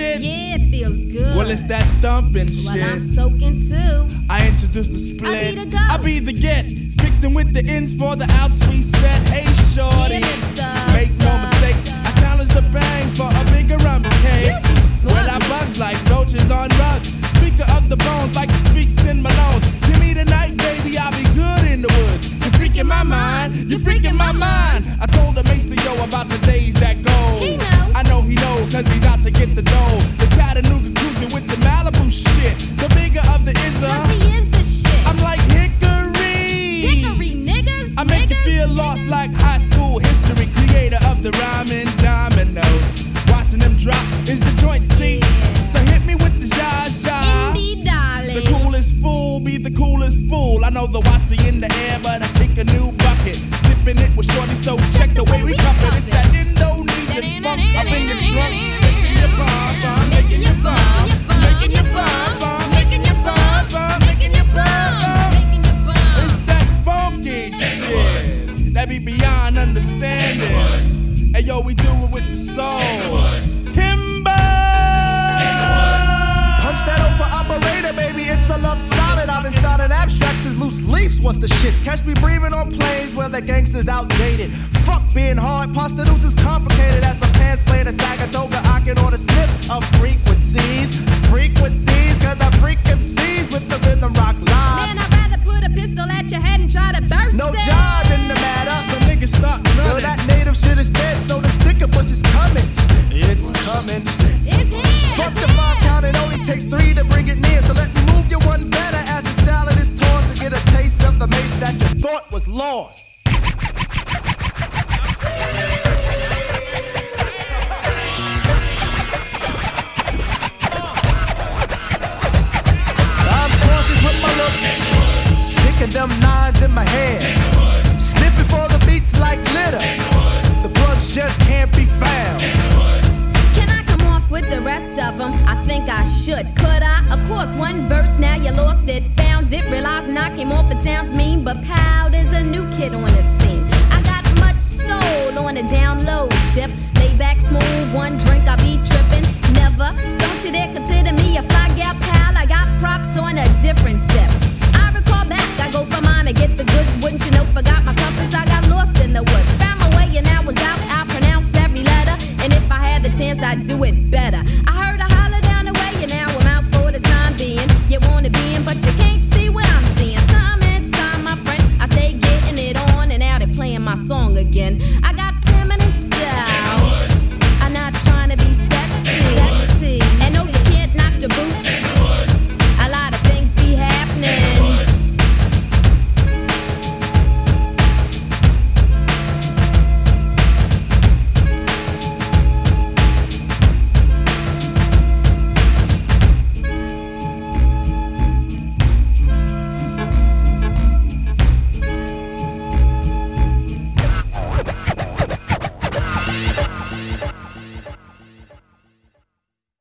it? Yeah, it feels good. Well, it's that thumping shit. Well, I'm soaking too. I introduce the split. I be the go. I be the get. Fixing with the ends for the outs we set. Hey, shorty. Yeah, make no mistake. I challenge the bang for a bigger rum cake. Well, I bugs like roaches on rugs. Speaker of the bones like the speaks in Malone. Give me the night, baby. I'll be good in the woods. You're freaking my mind. You're freaking my mind. I told the Maceo about the days that go. He know. I know he know, cause he's out to get the dough. The Chattanooga cruising with the Malibu shit. The bigger of the Cause Izza. he is the shit. I'm like Hickory. Dickory, niggas. I make you feel lost like high school history. Creator of the rhyming dominoes. Watching them drop is the joint scene. So hit me with the Zha-Zha. Indie darling. The coolest fool be the coolest fool. I know the watch be in the air, but I think a new bucket. Sipping it with shorty, so check the way we cup it. It's that Indonesian funk up in your trunk. Making your bum, making your bum, making your bum, making your bum, making your bum. It's that funky shit that be beyond understanding. Hey yo, we do it with the soul. Timber. Punch that over operator, baby, it's a love solid. I've been starting abstracts as loose leaves. What's the shit? Catch me breathing on planes where the gangsters outdated. Fuck being hard, pasta news is complicated. As my pants play the Sagatoga, I can order snips of frequencies. Frequencies, cause I freak MCs with the rhythm rock live. Man, I'd rather put a pistol at your head and try to burst No it. job in the matter. Some niggas start Yo, running. that native shit is dead, so the sticker bush is coming. It's coming. It's here. Fuck the 5 count, it only takes 3 to bring it near. So let me move you one better as the salad is tossed to get a taste of the mace that you thought was lost. I'm cautious with my looks, picking them nines in my head, sniffing for the beats like glitter. The plugs just can't be found. Can I come off with the rest of them? I think I should. Could I? Of course, one verse, now you lost it. Found it, realized I came off it sounds mean, but Pow, there's a new kid on the scene. I got much soul on a download tip. Lay back smooth, one drink, I be tripping. Never, don't you dare consider me a fly gal, pal. I got props on a different tip. I recall back, I go for mine to get the goods. Wouldn't you know, forgot my compass, I got lost in the woods. Found my way and I was out, I pronounced every letter. And if I had the chance, I'd do it better. I